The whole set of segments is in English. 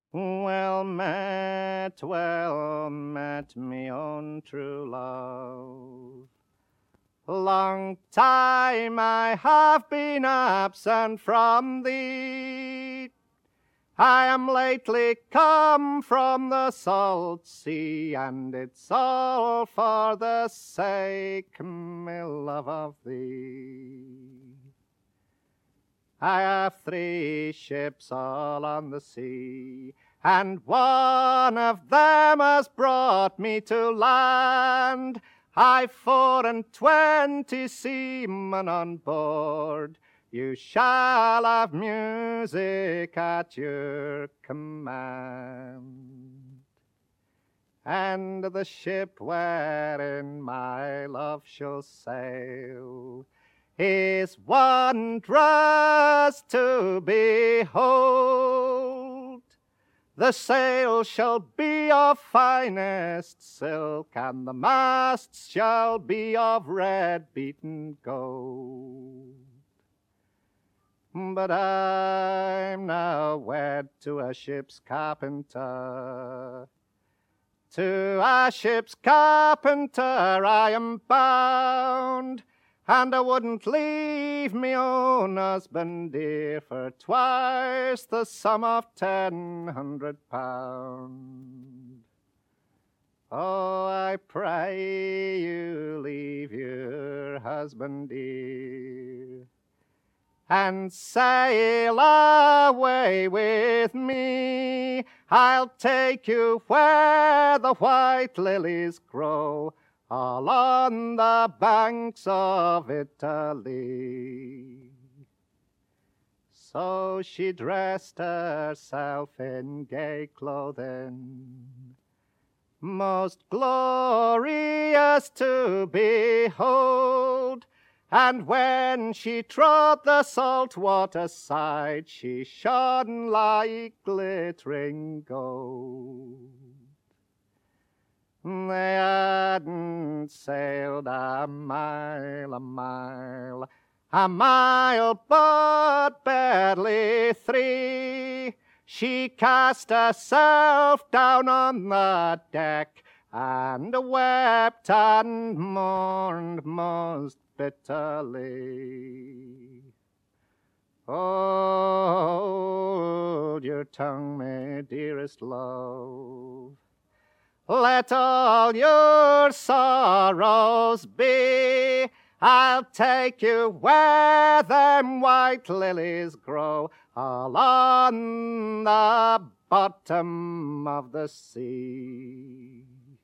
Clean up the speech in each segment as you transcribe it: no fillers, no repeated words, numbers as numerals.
Well met, me own true love. Long time I have been absent from thee. I am lately come from the salt sea, and it's all for the sake, my love, of thee. I have 3 ships all on the sea, and one of them has brought me to land. I've 24 seamen on board. You shall have music at your command. And the ship wherein my love shall sail is wondrous to behold. The sail shall be of finest silk, and the masts shall be of red beaten gold. But I'm now wed to a ship's carpenter. To a ship's carpenter I am bound, and I wouldn't leave me own husband dear for twice the sum of £100. Oh, I pray you leave your husband dear, and sail away with me. I'll take you where the white lilies grow, all on the banks of Italy. So she dressed herself in gay clothing, most glorious to behold. And when she trod the salt water side, she shone like glittering gold. They hadn't sailed a mile, but barely 3. She cast herself down on the deck and wept and mourned most bitterly. Hold your tongue, my dearest love. Let all your sorrows be. I'll take you where them white lilies grow, all on the bottom of the sea.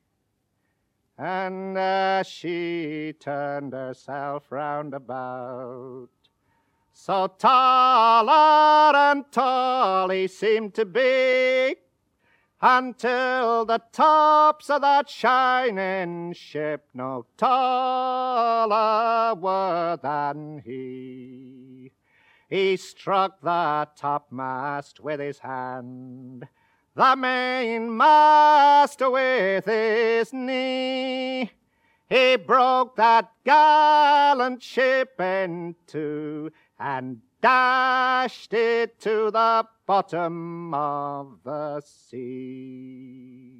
And as she turned herself round about, so taller and tall he seemed to be, until the tops of that shining ship no taller were than he. He struck the topmast with his hand, the mainmast with his knee. He broke that gallant ship in two and dashed it to the bottom of the sea.